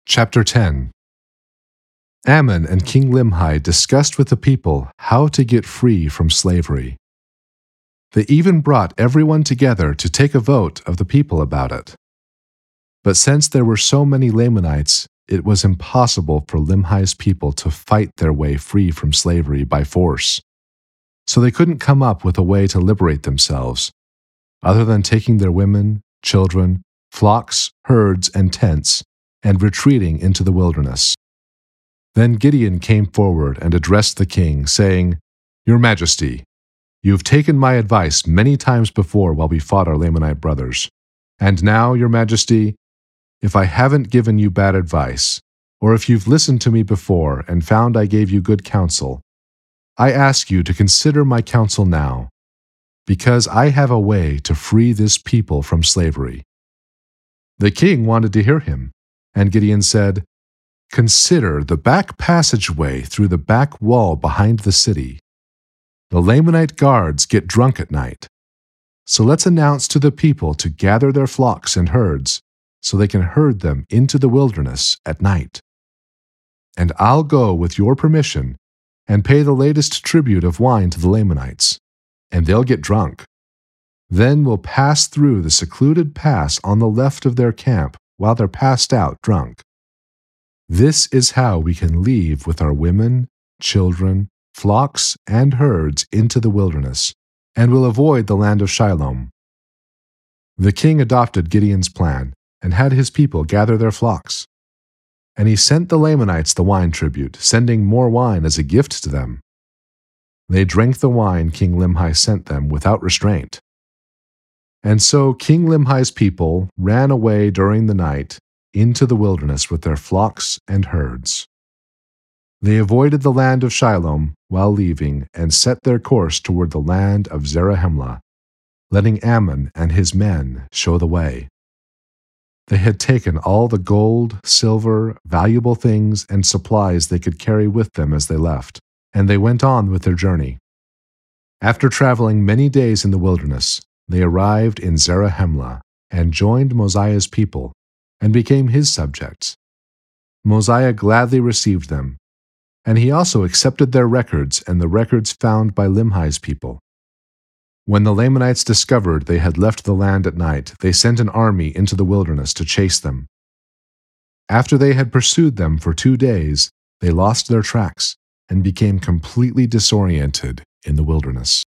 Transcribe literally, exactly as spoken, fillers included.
Chapter ten. Ammon and King Limhi discussed with the people how to get free from slavery. They even brought everyone together to take a vote of the people about it. But since there were so many Lamanites, it was impossible for Limhi's people to fight their way free from slavery by force. So they couldn't come up with a way to liberate themselves, other than taking their women, children, flocks, herds, and tents, and retreating into the wilderness. Then Gideon came forward and addressed the king, saying, "Your Majesty, you have taken my advice many times before while we fought our Lamanite brothers. And now, Your Majesty, if I haven't given you bad advice, or if you've listened to me before and found I gave you good counsel, I ask you to consider my counsel now, because I have a way to free this people from slavery." The king wanted to hear him, and Gideon said, "Consider the back passageway through the back wall behind the city. The Lamanite guards get drunk at night. So let's announce to the people to gather their flocks and herds so they can herd them into the wilderness at night. And I'll go with your permission and pay the latest tribute of wine to the Lamanites, and they'll get drunk. Then we'll pass through the secluded pass on the left of their camp while they're passed out drunk. This is how we can leave with our women, children, flocks, and herds into the wilderness, and will avoid the land of Shiloh." The king adopted Gideon's plan and had his people gather their flocks. And he sent the Lamanites the wine tribute, sending more wine as a gift to them. They drank the wine King Limhi sent them without restraint. And so King Limhi's people ran away during the night into the wilderness with their flocks and herds. They avoided the land of Shiloh while leaving and set their course toward the land of Zarahemla, letting Ammon and his men show the way. They had taken all the gold, silver, valuable things, and supplies they could carry with them as they left, and they went on with their journey. After traveling many days in the wilderness, they arrived in Zarahemla and joined Mosiah's people and became his subjects. Mosiah gladly received them, and he also accepted their records and the records found by Limhi's people. When the Lamanites discovered they had left the land at night, they sent an army into the wilderness to chase them. After they had pursued them for two days, they lost their tracks and became completely disoriented in the wilderness.